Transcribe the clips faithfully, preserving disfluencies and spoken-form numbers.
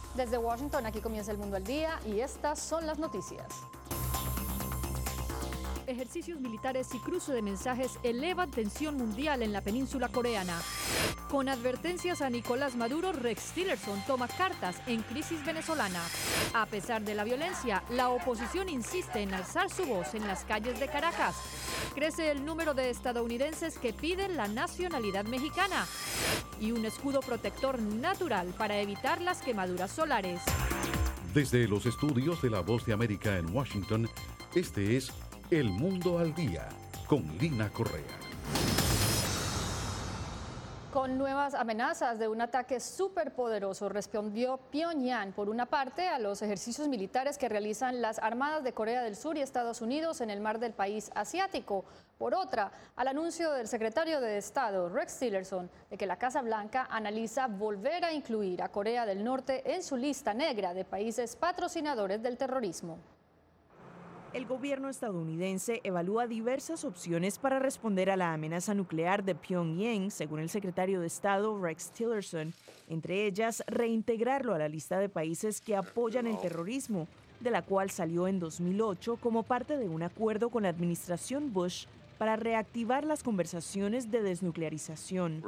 Desde Washington, aquí comienza El Mundo al Día y estas son las noticias. Ejercicios militares y cruce de mensajes elevan tensión mundial en la península coreana. Con advertencias a Nicolás Maduro, Rex Tillerson toma cartas en crisis venezolana. A pesar de la violencia, la oposición insiste en alzar su voz en las calles de Caracas. Crece el número de estadounidenses que piden la nacionalidad mexicana y un escudo protector natural para evitar las quemaduras solares. Desde los estudios de La Voz de América en Washington, este es El Mundo al Día con Lina Correa. Con nuevas amenazas de un ataque superpoderoso, respondió Pyongyang, por una parte, a los ejercicios militares que realizan las armadas de Corea del Sur y Estados Unidos en el mar del país asiático. Por otra, al anuncio del secretario de Estado, Rex Tillerson, de que la Casa Blanca analiza volver a incluir a Corea del Norte en su lista negra de países patrocinadores del terrorismo. El gobierno estadounidense evalúa diversas opciones para responder a la amenaza nuclear de Pyongyang, según el secretario de Estado Rex Tillerson, entre ellas reintegrarlo a la lista de países que apoyan el terrorismo, de la cual salió en dos mil ocho como parte de un acuerdo con la administración Bush para reactivar las conversaciones de desnuclearización.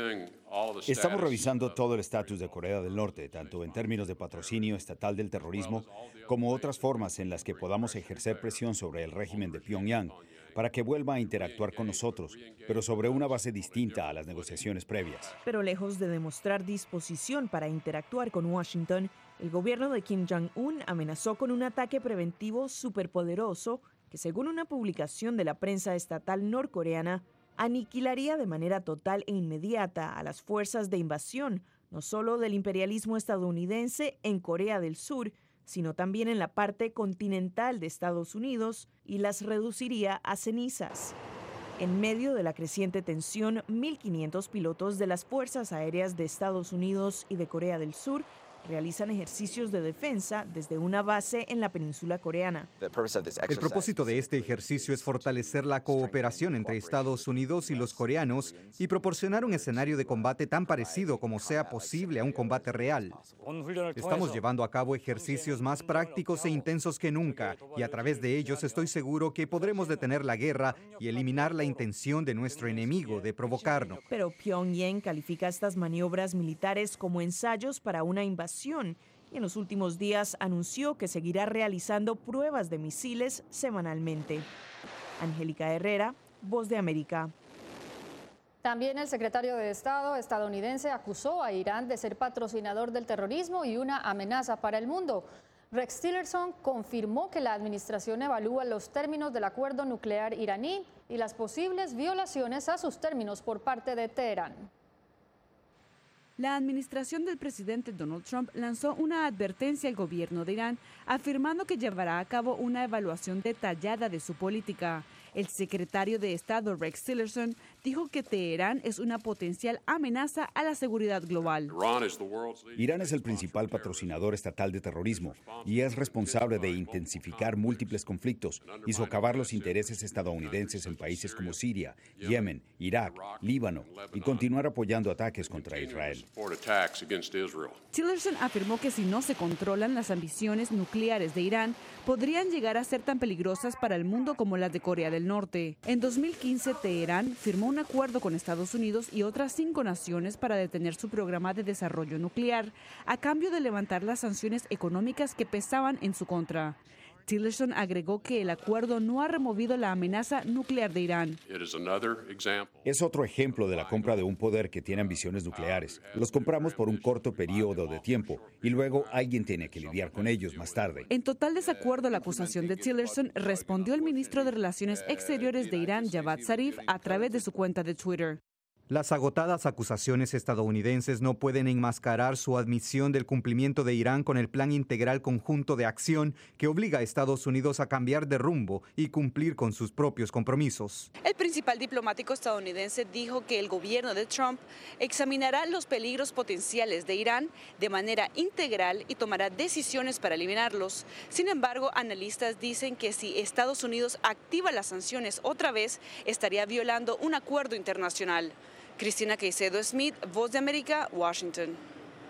Estamos revisando todo el estatus de Corea del Norte, tanto en términos de patrocinio estatal del terrorismo, como otras formas en las que podamos ejercer presión sobre el régimen de Pyongyang para que vuelva a interactuar con nosotros, pero sobre una base distinta a las negociaciones previas. Pero lejos de demostrar disposición para interactuar con Washington, el gobierno de Kim Jong-un amenazó con un ataque preventivo superpoderoso que, según una publicación de la prensa estatal norcoreana, aniquilaría de manera total e inmediata a las fuerzas de invasión, no solo del imperialismo estadounidense en Corea del Sur, sino también en la parte continental de Estados Unidos, y las reduciría a cenizas. En medio de la creciente tensión, mil quinientos pilotos de las Fuerzas Aéreas de Estados Unidos y de Corea del Sur realizan ejercicios de defensa desde una base en la península coreana. El propósito de este ejercicio es fortalecer la cooperación entre Estados Unidos y los coreanos y proporcionar un escenario de combate tan parecido como sea posible a un combate real. Estamos llevando a cabo ejercicios más prácticos e intensos que nunca, y a través de ellos estoy seguro que podremos detener la guerra y eliminar la intención de nuestro enemigo de provocarnos. Pero Pyongyang califica estas maniobras militares como ensayos para una invasión y en los últimos días anunció que seguirá realizando pruebas de misiles semanalmente. Angélica Herrera, Voz de América. También el secretario de Estado estadounidense acusó a Irán de ser patrocinador del terrorismo y una amenaza para el mundo. Rex Tillerson confirmó que la administración evalúa los términos del acuerdo nuclear iraní y las posibles violaciones a sus términos por parte de Teherán. La administración del presidente Donald Trump lanzó una advertencia al gobierno de Irán, afirmando que llevará a cabo una evaluación detallada de su política. El secretario de Estado Rex Tillerson dijo que Teherán es una potencial amenaza a la seguridad global. Irán es el principal patrocinador estatal de terrorismo y es responsable de intensificar múltiples conflictos y socavar los intereses estadounidenses en países como Siria, Yemen, Irak, Líbano y continuar apoyando ataques contra Israel. Tillerson afirmó que si no se controlan las ambiciones nucleares de Irán, podrían llegar a ser tan peligrosas para el mundo como las de Corea del Norte. En dos mil quince, Teherán firmó un acuerdo con Estados Unidos y otras cinco naciones para detener su programa de desarrollo nuclear, a cambio de levantar las sanciones económicas que pesaban en su contra. Tillerson agregó que el acuerdo no ha removido la amenaza nuclear de Irán. Es otro ejemplo de la compra de un poder que tiene ambiciones nucleares. Los compramos por un corto periodo de tiempo y luego alguien tiene que lidiar con ellos más tarde. En total desacuerdo a la acusación de Tillerson, respondió el ministro de Relaciones Exteriores de Irán, Javad Zarif, a través de su cuenta de Twitter. Las agotadas acusaciones estadounidenses no pueden enmascarar su admisión del cumplimiento de Irán con el Plan Integral Conjunto de Acción que obliga a Estados Unidos a cambiar de rumbo y cumplir con sus propios compromisos. El principal diplomático estadounidense dijo que el gobierno de Trump examinará los peligros potenciales de Irán de manera integral y tomará decisiones para eliminarlos. Sin embargo, analistas dicen que si Estados Unidos activa las sanciones otra vez, estaría violando un acuerdo internacional. Cristina Caicedo Smith, Voz de América, Washington.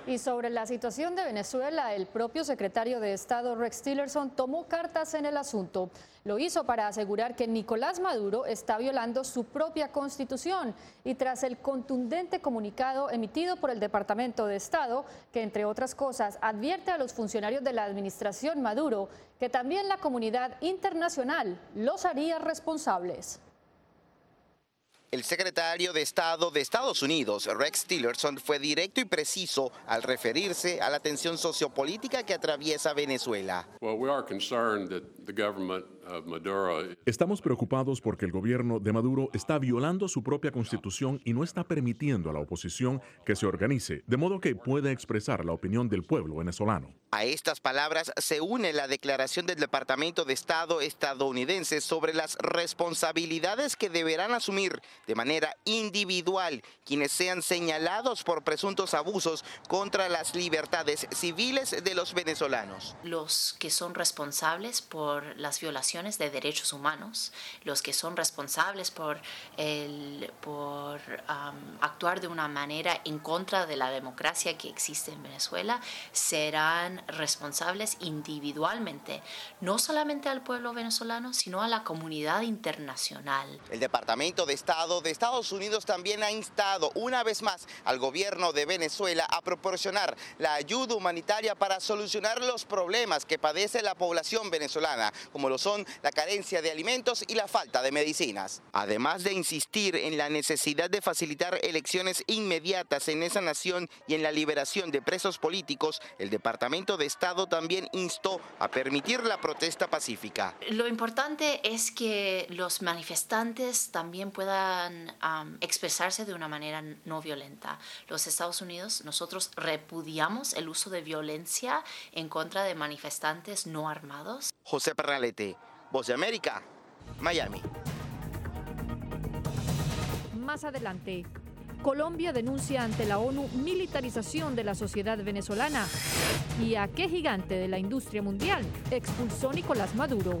Y sobre la situación de Venezuela, el propio secretario de Estado Rex Tillerson tomó cartas en el asunto. Lo hizo para asegurar que Nicolás Maduro está violando su propia constitución y tras el contundente comunicado emitido por el Departamento de Estado, que entre otras cosas advierte a los funcionarios de la administración Maduro que también la comunidad internacional los haría responsables. El secretario de Estado de Estados Unidos, Rex Tillerson, fue directo y preciso al referirse a la tensión sociopolítica que atraviesa Venezuela. Estamos preocupados porque el gobierno de Maduro está violando su propia constitución y no está permitiendo a la oposición que se organice, de modo que pueda expresar la opinión del pueblo venezolano. A estas palabras se une la declaración del Departamento de Estado estadounidense sobre las responsabilidades que deberán asumir de manera individual quienes sean señalados por presuntos abusos contra las libertades civiles de los venezolanos. Los que son responsables por las violaciones de derechos humanos, los que son responsables por, el, por um, actuar de una manera en contra de la democracia que existe en Venezuela, serán responsables individualmente, no solamente al pueblo venezolano, sino a la comunidad internacional. El Departamento de Estado de Estados Unidos también ha instado una vez más al gobierno de Venezuela a proporcionar la ayuda humanitaria para solucionar los problemas que padece la población venezolana, como lo son la carencia de alimentos y la falta de medicinas. Además de insistir en la necesidad de facilitar elecciones inmediatas en esa nación y en la liberación de presos políticos, el Departamento de Estado también instó a permitir la protesta pacífica. Lo importante es que los manifestantes también puedan um, expresarse de una manera no violenta. Los Estados Unidos, nosotros repudiamos el uso de violencia en contra de manifestantes no armados. José Pernalete, Voz de América, Miami. Más adelante, Colombia denuncia ante la ONU militarización de la sociedad venezolana. ¿Y a qué gigante de la industria mundial expulsó Nicolás Maduro?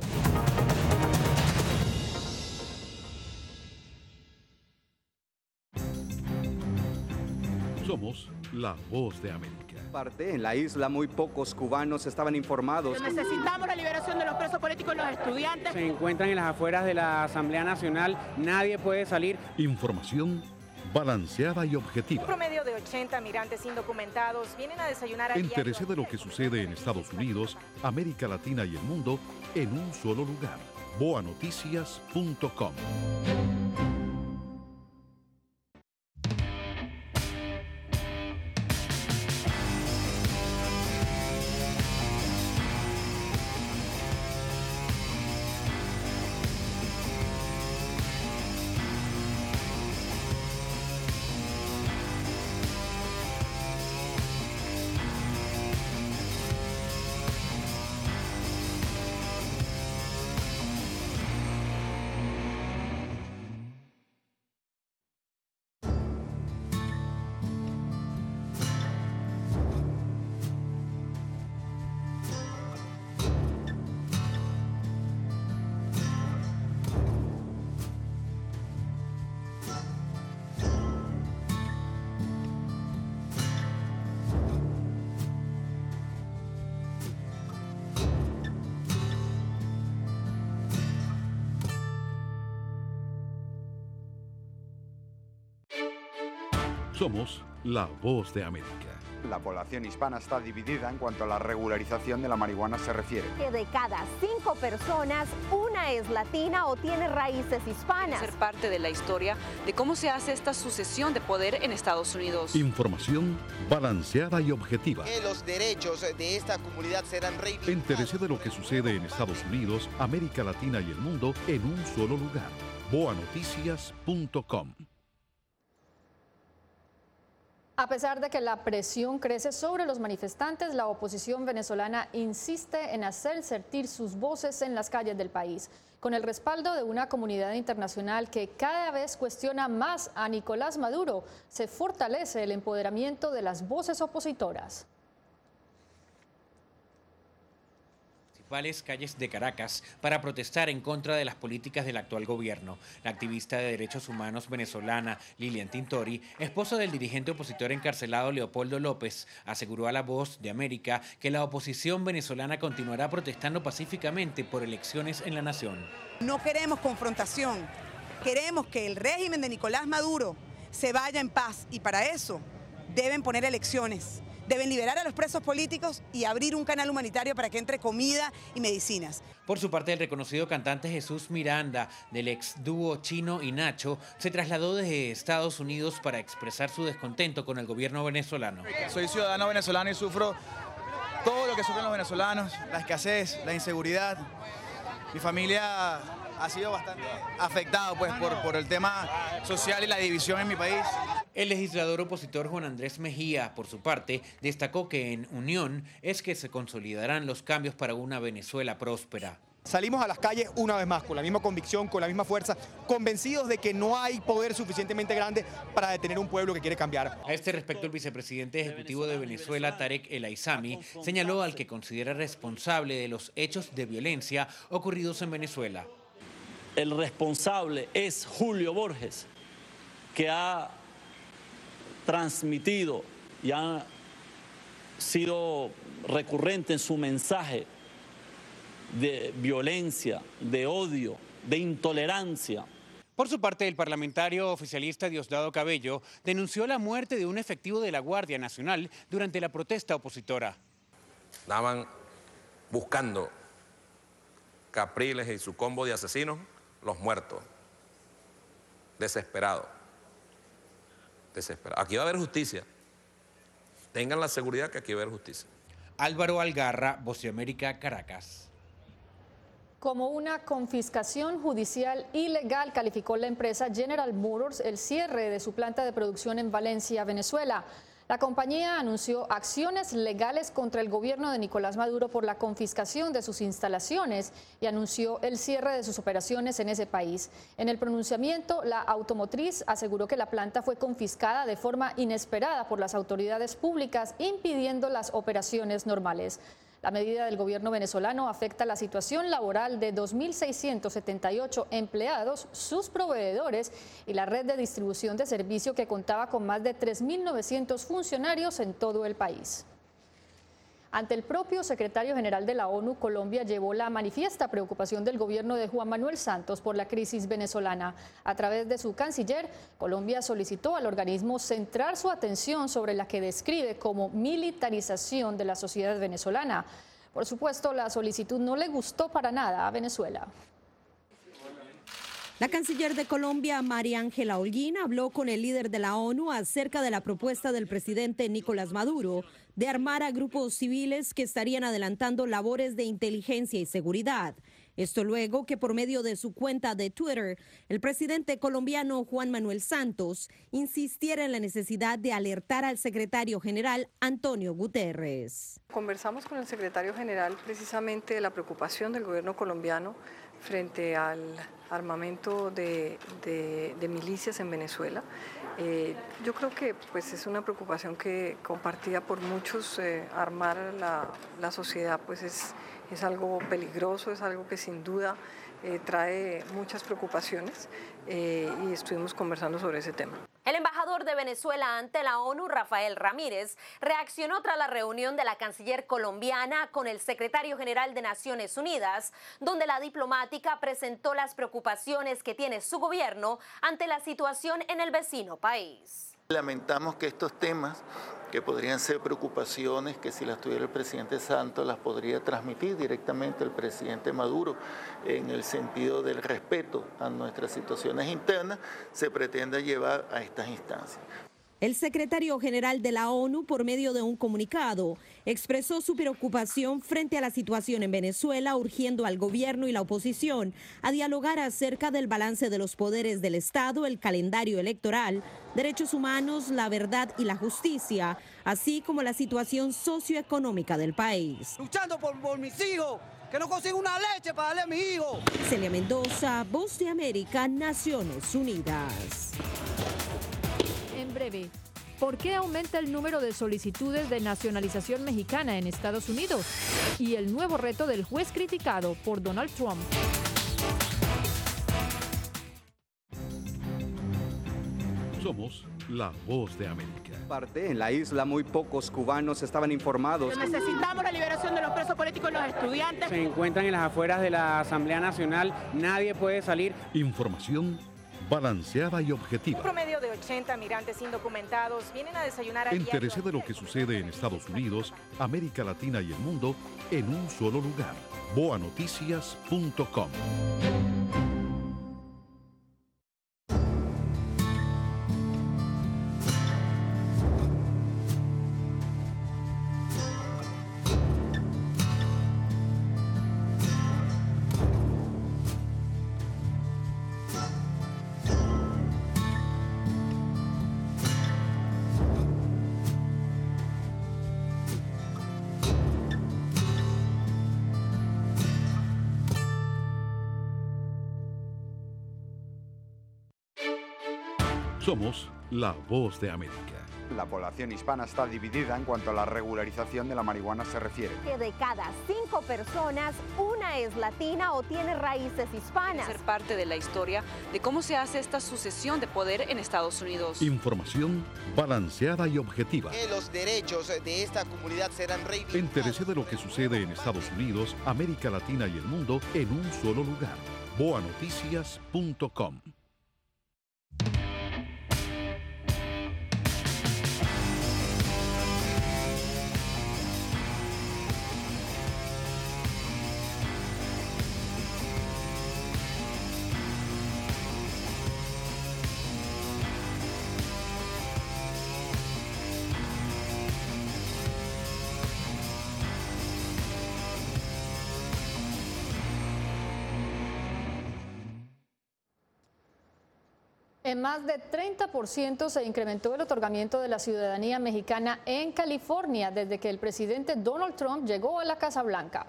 Somos la Voz de América. En la isla muy pocos cubanos estaban informados. Necesitamos la liberación de los presos políticos y los estudiantes. Se encuentran en las afueras de la Asamblea Nacional, nadie puede salir. Información balanceada y objetiva. Un promedio de ochenta migrantes indocumentados vienen a desayunar a Entérese de lo que sucede en Estados Unidos, América Latina y el mundo en un solo lugar. boa noticias punto com. Somos la Voz de América. La población hispana está dividida en cuanto a la regularización de la marihuana se refiere. Que de cada cinco personas, una es latina o tiene raíces hispanas. Ser parte de la historia de cómo se hace esta sucesión de poder en Estados Unidos. Información balanceada y objetiva. Que los derechos de esta comunidad serán reivindicados. Entérese de lo que sucede en Estados Unidos, América Latina y el mundo en un solo lugar. boa noticias punto com. A pesar de que la presión crece sobre los manifestantes, la oposición venezolana insiste en hacer sentir sus voces en las calles del país, con el respaldo de una comunidad internacional que cada vez cuestiona más a Nicolás Maduro. Se fortalece el empoderamiento de las voces opositoras. principales calles de Caracas para protestar en contra de las políticas del actual gobierno. La activista de derechos humanos venezolana Lilian Tintori, esposa del dirigente opositor encarcelado Leopoldo López, aseguró a La Voz de América que la oposición venezolana continuará protestando pacíficamente por elecciones en la nación. No queremos confrontación, queremos que el régimen de Nicolás Maduro se vaya en paz y para eso deben poner elecciones. Deben liberar a los presos políticos y abrir un canal humanitario para que entre comida y medicinas. Por su parte, el reconocido cantante Jesús Miranda, del ex dúo Chino y Nacho, se trasladó desde Estados Unidos para expresar su descontento con el gobierno venezolano. Soy ciudadano venezolano y sufro todo lo que sufren los venezolanos, la escasez, la inseguridad. Mi familia ha sido bastante afectado pues, por, por el tema social y la división en mi país. El legislador opositor Juan Andrés Mejía, por su parte, destacó que en unión es que se consolidarán los cambios para una Venezuela próspera. Salimos a las calles una vez más, con la misma convicción, con la misma fuerza, convencidos de que no hay poder suficientemente grande para detener un pueblo que quiere cambiar. A este respecto, el vicepresidente ejecutivo de Venezuela, Tarek El Aissami, señaló al que considera responsable de los hechos de violencia ocurridos en Venezuela. El responsable es Julio Borges, que ha transmitido y ha sido recurrente en su mensaje de violencia, de odio, de intolerancia. Por su parte, el parlamentario oficialista Diosdado Cabello denunció la muerte de un efectivo de la Guardia Nacional durante la protesta opositora. Estaban buscando Capriles y su combo de asesinos, los muertos, desesperados. Desesperado. Aquí va a haber justicia. Tengan la seguridad que aquí va a haber justicia. Álvaro Algarra, Voz de América, Caracas. Como una confiscación judicial ilegal, calificó la empresa General Motors el cierre de su planta de producción en Valencia, Venezuela. La compañía anunció acciones legales contra el gobierno de Nicolás Maduro por la confiscación de sus instalaciones y anunció el cierre de sus operaciones en ese país. En el pronunciamiento, la automotriz aseguró que la planta fue confiscada de forma inesperada por las autoridades públicas, impidiendo las operaciones normales. La medida del gobierno venezolano afecta la situación laboral de dos mil seiscientos setenta y ocho empleados, sus proveedores y la red de distribución de servicio que contaba con más de tres mil novecientos funcionarios en todo el país. Ante el propio secretario general de la ONU, Colombia llevó la manifiesta preocupación del gobierno de Juan Manuel Santos por la crisis venezolana. A través de su canciller, Colombia solicitó al organismo centrar su atención sobre la que describe como militarización de la sociedad venezolana. Por supuesto, la solicitud no le gustó para nada a Venezuela. La canciller de Colombia, María Ángela Holguín, habló con el líder de la ONU acerca de la propuesta del presidente Nicolás Maduro de armar a grupos civiles que estarían adelantando labores de inteligencia y seguridad. Esto luego que por medio de su cuenta de Twitter, el presidente colombiano Juan Manuel Santos insistiera en la necesidad de alertar al secretario general Antonio Guterres. Conversamos con el secretario general precisamente de la preocupación del gobierno colombiano frente al armamento de, de, de milicias en Venezuela. Eh, yo creo que pues, es una preocupación que compartida por muchos. Eh, armar la, la sociedad pues, es, es algo peligroso, es algo que sin duda eh, trae muchas preocupaciones eh, y estuvimos conversando sobre ese tema. El embajador de Venezuela ante la ONU, Rafael Ramírez, reaccionó tras la reunión de la canciller colombiana con el secretario general de Naciones Unidas, donde la diplomática presentó las preocupaciones que tiene su gobierno ante la situación en el vecino país. Lamentamos que estos temas, que podrían ser preocupaciones que si las tuviera el presidente Santos las podría transmitir directamente al presidente Maduro en el sentido del respeto a nuestras situaciones internas, se pretenda llevar a estas instancias. El secretario general de la ONU, por medio de un comunicado, expresó su preocupación frente a la situación en Venezuela, urgiendo al gobierno y la oposición a dialogar acerca del balance de los poderes del Estado, el calendario electoral, derechos humanos, la verdad y la justicia, así como la situación socioeconómica del país. Luchando por, por mis hijos, que no consigo una leche para darle a mis hijos. Celia Mendoza, Voz de América, Naciones Unidas. En breve, ¿Por qué aumenta el número de solicitudes de nacionalización mexicana en Estados Unidos? Y el nuevo reto del juez criticado por Donald Trump. Somos la voz de América. Parte en la isla muy pocos cubanos estaban informados. Necesitamos la liberación de los presos políticos y los estudiantes. Se encuentran en las afueras de la Asamblea Nacional, nadie puede salir. Información balanceada y objetiva. Un promedio de ochenta migrantes indocumentados vienen a desayunar a diario. Entérese de lo que sucede en Estados Unidos, América Latina y el mundo en un solo lugar. boa noticias punto com. Somos la voz de América. La población hispana está dividida en cuanto a la regularización de la marihuana se refiere. Que de cada cinco personas, una es latina o tiene raíces hispanas. Ser parte de la historia de cómo se hace esta sucesión de poder en Estados Unidos. Información balanceada y objetiva. Que los derechos de esta comunidad serán reivindicados. Entérese de lo que sucede en Estados Unidos, América Latina y el mundo en un solo lugar. boa noticias punto com. En más de treinta por ciento se incrementó el otorgamiento de la ciudadanía mexicana en California desde que el presidente Donald Trump llegó a la Casa Blanca.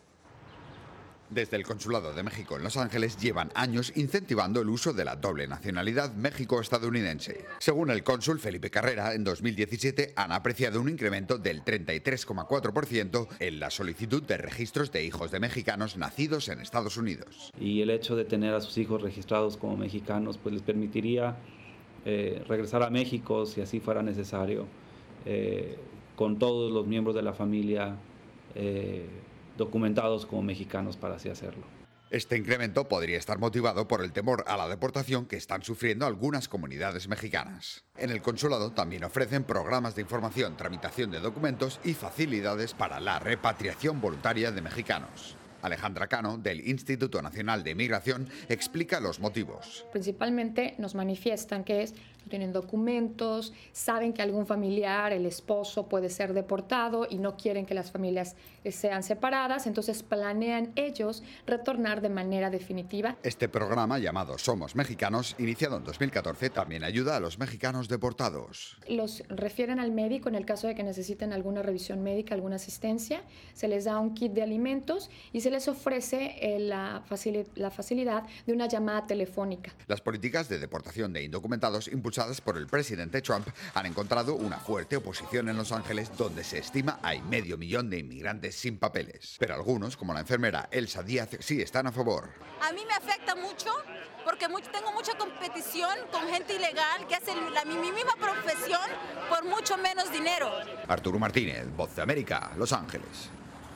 Desde el Consulado de México en Los Ángeles llevan años incentivando el uso de la doble nacionalidad México-estadounidense. Según el cónsul Felipe Carrera, en dos mil diecisiete han apreciado un incremento del treinta y tres coma cuatro por ciento en la solicitud de registros de hijos de mexicanos nacidos en Estados Unidos. Y el hecho de tener a sus hijos registrados como mexicanos pues les permitiría eh, regresar a México si así fuera necesario, eh, con todos los miembros de la familia eh, documentados como mexicanos para así hacerlo. Este incremento podría estar motivado por el temor a la deportación que están sufriendo algunas comunidades mexicanas. En el consulado también ofrecen programas de información, tramitación de documentos y facilidades para la repatriación voluntaria de mexicanos. Alejandra Cano, del Instituto Nacional de Migración, explica los motivos. Principalmente nos manifiestan que es, no tienen documentos, saben que algún familiar, el esposo, puede ser deportado y no quieren que las familias sean separadas, entonces planean ellos retornar de manera definitiva. Este programa, llamado Somos Mexicanos, iniciado en dos mil catorce, también ayuda a los mexicanos deportados. Los refieren al médico en el caso de que necesiten alguna revisión médica, alguna asistencia, se les da un kit de alimentos y se les ofrece eh, la, facil- la facilidad de una llamada telefónica. Las políticas de deportación de indocumentados impulsadas por el presidente Trump han encontrado una fuerte oposición en Los Ángeles, donde se estima hay medio millón de inmigrantes sin papeles. Pero algunos, como la enfermera Elsa Díaz, sí están a favor. A mí me afecta mucho porque mucho, tengo mucha competición con gente ilegal que hace la, mi, mi misma profesión por mucho menos dinero. Arturo Martínez, Voz de América, Los Ángeles.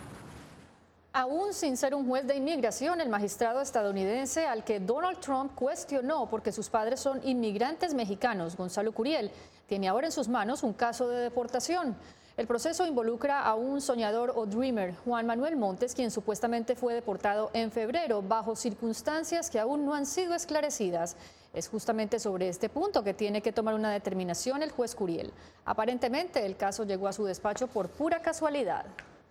Aún sin ser un juez de inmigración, el magistrado estadounidense al que Donald Trump cuestionó porque sus padres son inmigrantes mexicanos, Gonzalo Curiel, tiene ahora en sus manos un caso de deportación. El proceso involucra a un soñador o dreamer, Juan Manuel Montes, quien supuestamente fue deportado en febrero bajo circunstancias que aún no han sido esclarecidas. Es justamente sobre este punto que tiene que tomar una determinación el juez Curiel. Aparentemente, el caso llegó a su despacho por pura casualidad.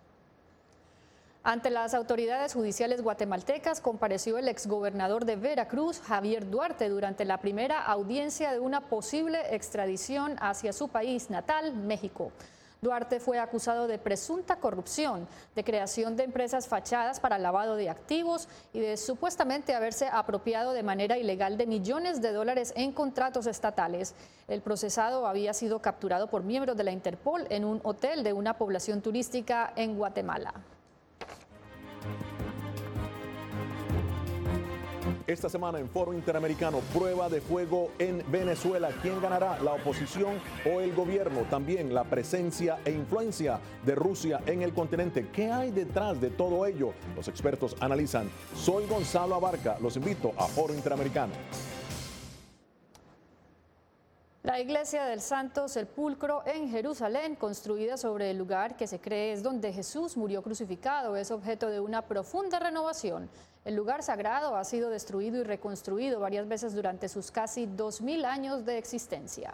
Ante las autoridades judiciales guatemaltecas compareció el exgobernador de Veracruz, Javier Duarte, durante la primera audiencia de una posible extradición hacia su país natal, México. Duarte fue acusado de presunta corrupción, de creación de empresas fachadas para lavado de activos y de supuestamente haberse apropiado de manera ilegal de millones de dólares en contratos estatales. El procesado había sido capturado por miembros de la Interpol en un hotel de una población turística en Guatemala. Esta semana en Foro Interamericano, prueba de fuego en Venezuela. ¿Quién ganará, la oposición o el gobierno? También la presencia e influencia de Rusia en el continente. ¿Qué hay detrás de todo ello? Los expertos analizan. Soy Gonzalo Abarca. Los invito a Foro Interamericano. La iglesia del Santo Sepulcro en Jerusalén, construida sobre el lugar que se cree es donde Jesús murió crucificado, es objeto de una profunda renovación. El lugar sagrado ha sido destruido y reconstruido varias veces durante sus casi dos mil años de existencia.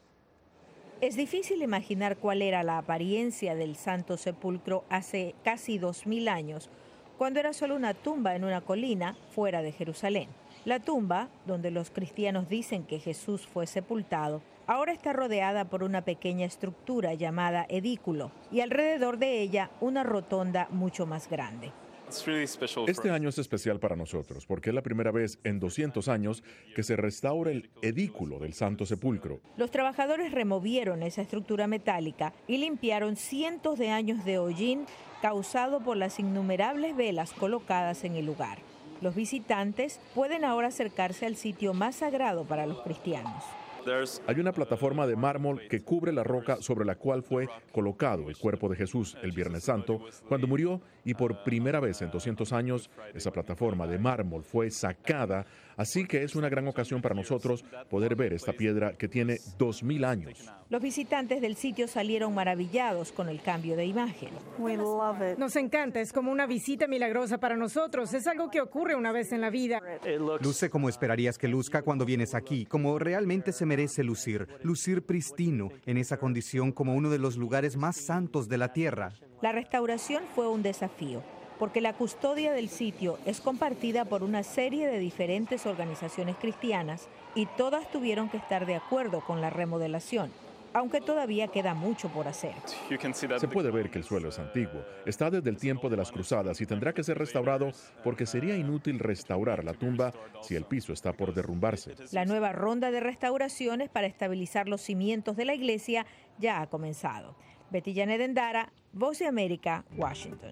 Es difícil imaginar cuál era la apariencia del Santo Sepulcro hace casi dos mil años, cuando era solo una tumba en una colina fuera de Jerusalén. La tumba, donde los cristianos dicen que Jesús fue sepultado, ahora está rodeada por una pequeña estructura llamada edículo y alrededor de ella una rotonda mucho más grande. Este año es especial para nosotros porque es la primera vez en doscientos años que se restaura el edículo del Santo Sepulcro. Los trabajadores removieron esa estructura metálica y limpiaron cientos de años de hollín causado por las innumerables velas colocadas en el lugar. Los visitantes pueden ahora acercarse al sitio más sagrado para los cristianos. Hay una plataforma de mármol que cubre la roca sobre la cual fue colocado el cuerpo de Jesús el Viernes Santo, cuando murió, y por primera vez en doscientos años, esa plataforma de mármol fue sacada, así que es una gran ocasión para nosotros poder ver esta piedra que tiene dos mil años. Los visitantes del sitio salieron maravillados con el cambio de imagen. Nos encanta, es como una visita milagrosa para nosotros, es algo que ocurre una vez en la vida. Luce como esperarías que luzca cuando vienes aquí, como realmente se merece lucir, lucir pristino, en esa condición como uno de los lugares más santos de la tierra. La restauración fue un desafío, porque la custodia del sitio es compartida por una serie de diferentes organizaciones cristianas y todas tuvieron que estar de acuerdo con la remodelación, aunque todavía queda mucho por hacer. Se puede ver que el suelo es antiguo, está desde el tiempo de las cruzadas y tendrá que ser restaurado porque sería inútil restaurar la tumba si el piso está por derrumbarse. La nueva ronda de restauraciones para estabilizar los cimientos de la iglesia ya ha comenzado. Betty Janet Endara, Voz de América, Washington.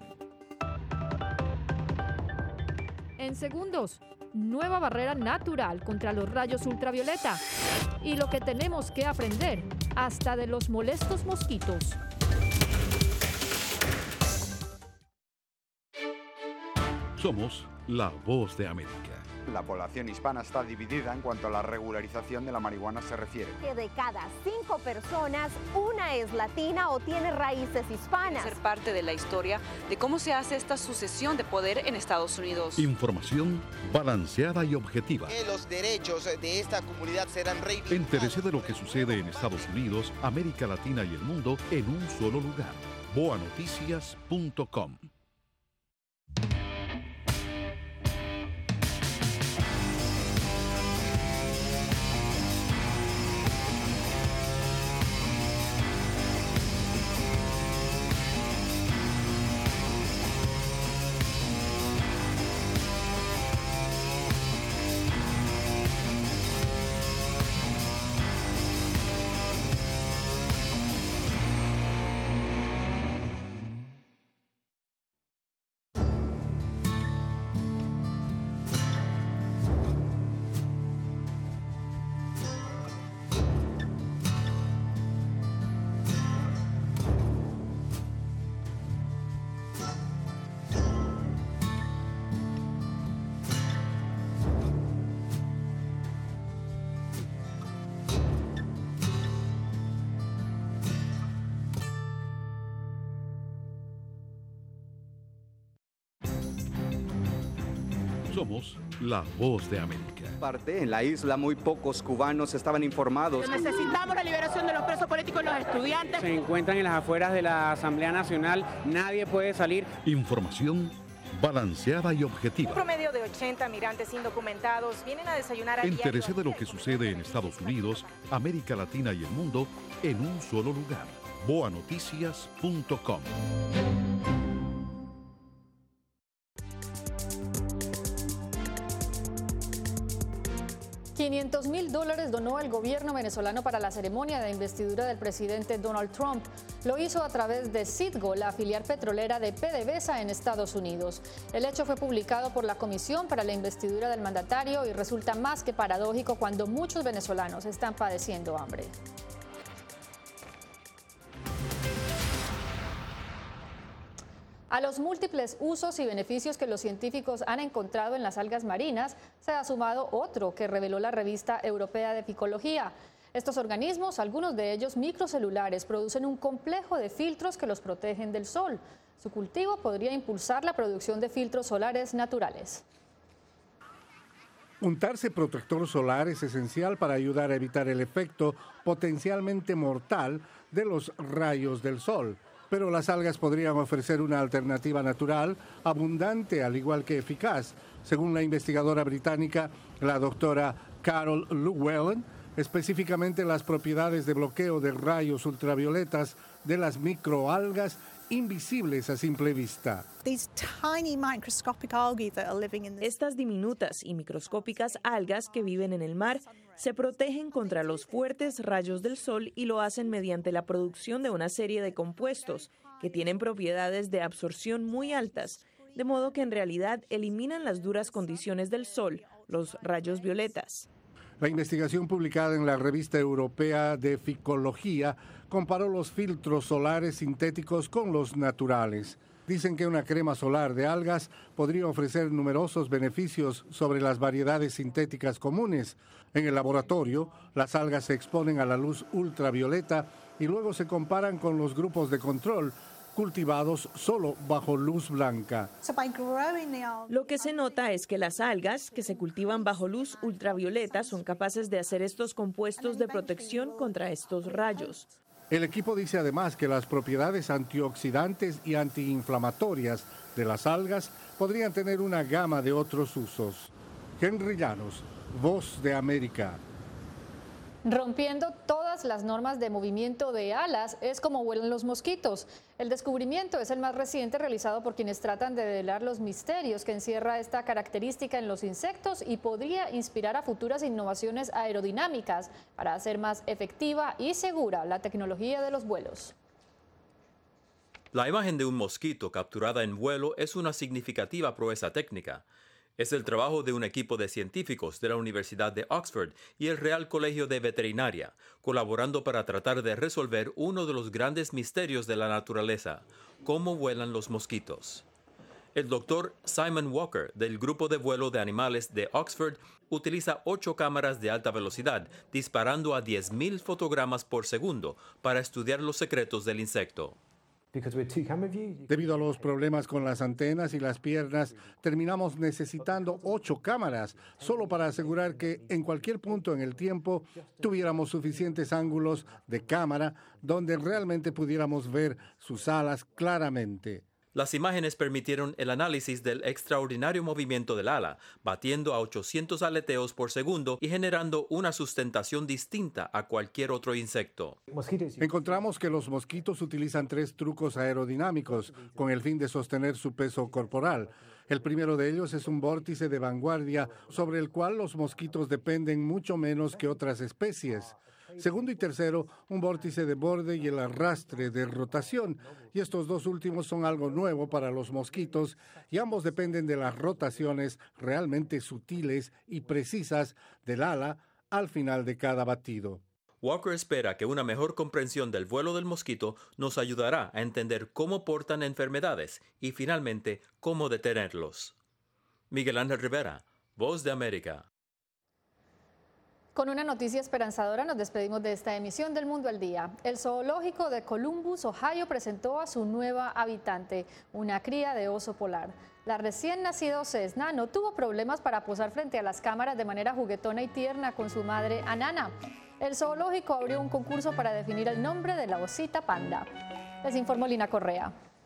En segundos, nueva barrera natural contra los rayos ultravioleta. Y lo que tenemos que aprender, hasta de los molestos mosquitos. Somos la Voz de América. La población hispana está dividida en cuanto a la regularización de la marihuana se refiere. Que de cada cinco personas, una es latina o tiene raíces hispanas. Ser parte de la historia de cómo se hace esta sucesión de poder en Estados Unidos. Información balanceada y objetiva. Que los derechos de esta comunidad serán reivindicados. Entérese de lo que sucede en Estados Unidos, América Latina y el mundo en un solo lugar. boa noticias punto com. Somos la Voz de América. Parte en la isla muy pocos cubanos estaban informados. Necesitamos la liberación de los presos políticos y los estudiantes. Se encuentran en las afueras de la Asamblea Nacional, nadie puede salir. Información balanceada y objetiva. Un promedio de ochenta migrantes indocumentados vienen a desayunar a diario. Entérese de lo que sucede en Estados Unidos, América Latina y el mundo en un solo lugar. boa noticias punto com. quinientos mil dólares donó el gobierno venezolano para la ceremonia de investidura del presidente Donald Trump. Lo hizo a través de Citgo, la filial petrolera de PDVSA en Estados Unidos. El hecho fue publicado por la Comisión para la Investidura del Mandatario y resulta más que paradójico cuando muchos venezolanos están padeciendo hambre. A los múltiples usos y beneficios que los científicos han encontrado en las algas marinas, se ha sumado otro que reveló la revista europea de Ficología. Estos organismos, algunos de ellos microcelulares, producen un complejo de filtros que los protegen del sol. Su cultivo podría impulsar la producción de filtros solares naturales. Untarse protector solar es esencial para ayudar a evitar el efecto potencialmente mortal de los rayos del sol. Pero las algas podrían ofrecer una alternativa natural, abundante, al igual que eficaz. Según la investigadora británica, la doctora Carol Llewellyn, específicamente las propiedades de bloqueo de rayos ultravioletas de las microalgas invisibles a simple vista. Estas diminutas y microscópicas algas que viven en el mar se protegen contra los fuertes rayos del sol y lo hacen mediante la producción de una serie de compuestos que tienen propiedades de absorción muy altas, de modo que en realidad eliminan las duras condiciones del sol, los rayos violetas. La investigación publicada en la revista europea de Ficología comparó los filtros solares sintéticos con los naturales. Dicen que una crema solar de algas podría ofrecer numerosos beneficios sobre las variedades sintéticas comunes. En el laboratorio, las algas se exponen a la luz ultravioleta y luego se comparan con los grupos de control cultivados solo bajo luz blanca. Lo que se nota es que las algas que se cultivan bajo luz ultravioleta son capaces de hacer estos compuestos de protección contra estos rayos. El equipo dice además que las propiedades antioxidantes y antiinflamatorias de las algas podrían tener una gama de otros usos. Henry Llanos, Voz de América. Rompiendo todas las normas de movimiento de alas es como vuelan los mosquitos. El descubrimiento es el más reciente realizado por quienes tratan de develar los misterios que encierra esta característica en los insectos y podría inspirar a futuras innovaciones aerodinámicas para hacer más efectiva y segura la tecnología de los vuelos. La imagen de un mosquito capturada en vuelo es una significativa proeza técnica. Es el trabajo de un equipo de científicos de la Universidad de Oxford y el Real Colegio de Veterinaria, colaborando para tratar de resolver uno de los grandes misterios de la naturaleza: cómo vuelan los mosquitos. El doctor Simon Walker, del Grupo de Vuelo de Animales de Oxford, utiliza ocho cámaras de alta velocidad, disparando a diez mil fotogramas por segundo para estudiar los secretos del insecto. Debido a los problemas con las antenas y las piernas, terminamos necesitando ocho cámaras, solo para asegurar que en cualquier punto en el tiempo tuviéramos suficientes ángulos de cámara donde realmente pudiéramos ver sus alas claramente. Las imágenes permitieron el análisis del extraordinario movimiento del ala, batiendo a ochocientos aleteos por segundo y generando una sustentación distinta a cualquier otro insecto. Encontramos que los mosquitos utilizan tres trucos aerodinámicos con el fin de sostener su peso corporal. El primero de ellos es un vórtice de vanguardia sobre el cual los mosquitos dependen mucho menos que otras especies. Segundo y tercero, un vórtice de borde y el arrastre de rotación. Y estos dos últimos son algo nuevo para los mosquitos y ambos dependen de las rotaciones realmente sutiles y precisas del ala al final de cada batido. Walker espera que una mejor comprensión del vuelo del mosquito nos ayudará a entender cómo portan enfermedades y finalmente cómo detenerlos. Miguel Ángel Rivera, Voz de América. Con una noticia esperanzadora nos despedimos de esta emisión del Mundo al Día. El zoológico de Columbus, Ohio, presentó a su nueva habitante, una cría de oso polar. La recién nacido Cessna no tuvo problemas para posar frente a las cámaras de manera juguetona y tierna con su madre Anana. El zoológico abrió un concurso para definir el nombre de la osita panda. Les informó Lina Correa.